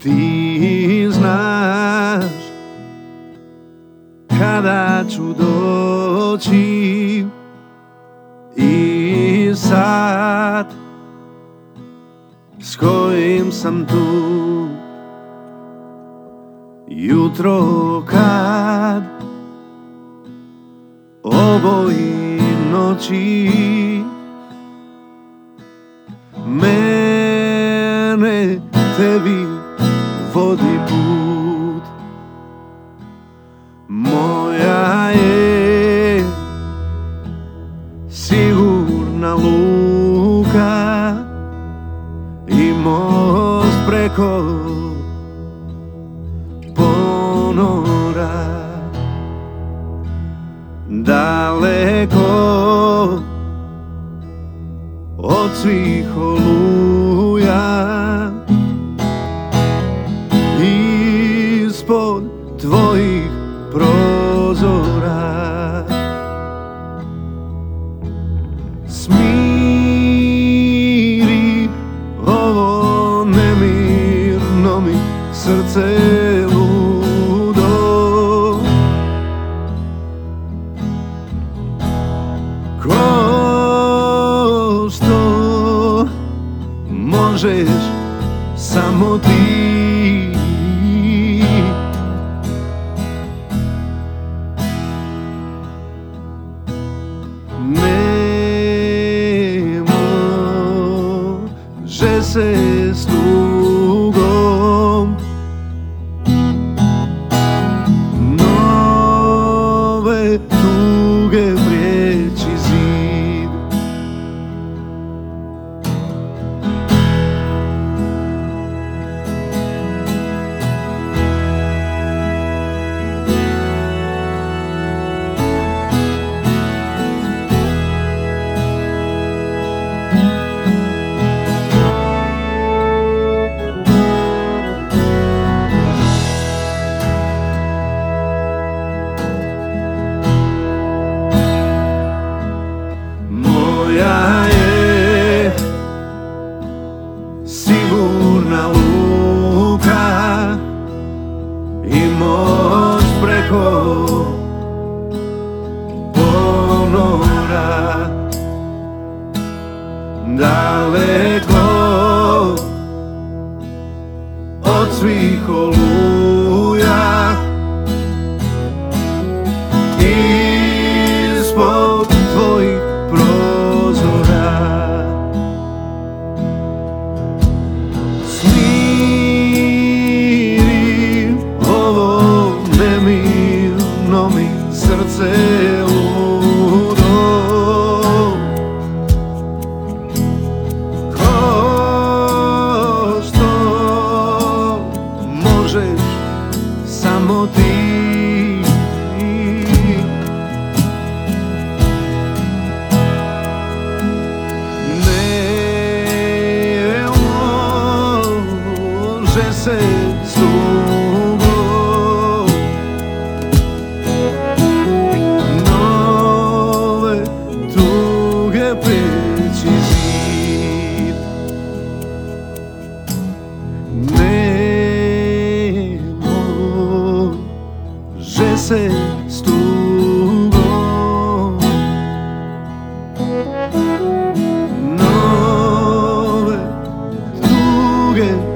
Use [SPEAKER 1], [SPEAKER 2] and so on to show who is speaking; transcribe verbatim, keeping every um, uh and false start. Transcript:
[SPEAKER 1] Ti znaš kada ću doći i sat s kojim sam tu. Jutro kad oboji noći mene tebi vodi put. Moja je sigurna luka i most preko ponora. Daleko od svih oluja, ispod tvojih prozora. Smiri ovo nemirno mi srce ludo. Ko što možeš samo ti. Ne može se s tugom nove tuge prijeći zid. Moja je sigurna luka i most preko ponora. Daleko od svih oluja, ispod tvojih prozora. Smiri ovo nemirno mi srce ludo. Ko što možeš samo ti. Može se s tugom nove tuge prijeći zid. Ne može se s tugom nove tuge